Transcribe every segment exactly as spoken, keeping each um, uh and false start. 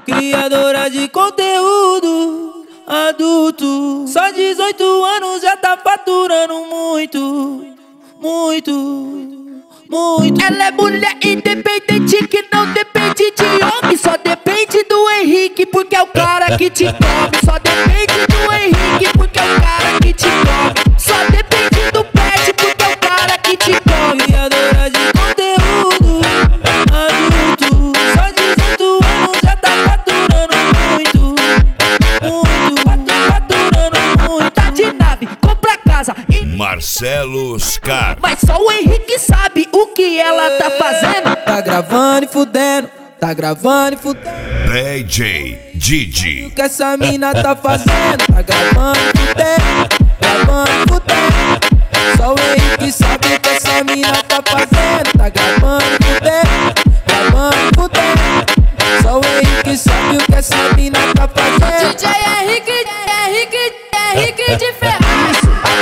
Criadora de conteúdo adulto, só dezoito anos já tá faturando muito, muito, muito. Ela é mulher independente que não depende de homem, só depende do Henrique porque é o cara que te come. Só depende do Henrique porque é o cara que te come. Só depende do pet porque é o cara que te come. Criadora de conteúdo adulto, só dezoito anos já tá faturando muito, muito, faturando muito. Tá de nave, compra casa e Marcelo Scar. mas só o Henrique sabe o que ela tá fazendo. Tá gravando e fudendo, tá gravando e fudendo. D J Didi. O que essa mina tá fazendo? Tá gravando e fudendo, gravando e fudendo. Só o Henrique sabe o que essa mina tá fazendo. Tá gravando e fudendo, gravando e fudendo. Só o Henrique sabe o que essa mina tá fazendo. D J Henrique, Henrique, Henrique de Ferraz.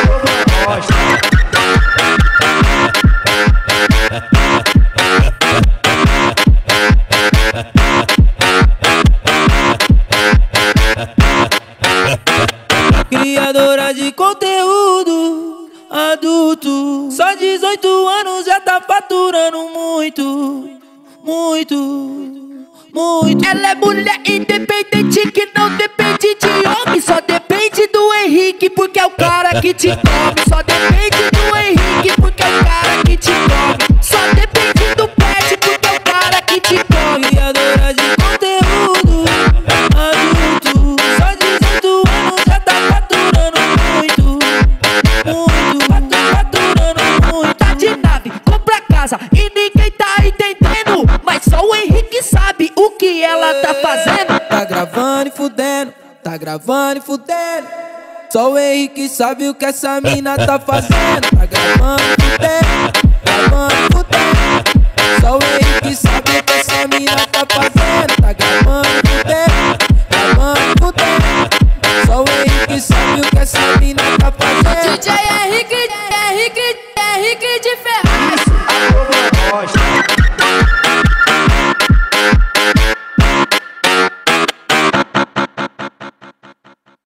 Criadora de conteúdo adulto, só dezoito anos já tá faturando muito, muito, muito. Ela é mulher independente que não depende de homem, só depende do Henrique porque é o cara que te come. Só depende do Henrique porque é o cara que te come. Só depende do pet porque é o cara que te come. Criadora de conteúdo adulto, só dezoito anos já tá faturando muito, muito, faturando muito. Tá de nave, compra casa e ninguém tá entendendo, mas só o Henrique sabe o que ela tá fazendo. Tá gravando e fudendo, tá gravando e fudendo. Só o Henrique sabe o que essa mina tá fazendo. Tá gravando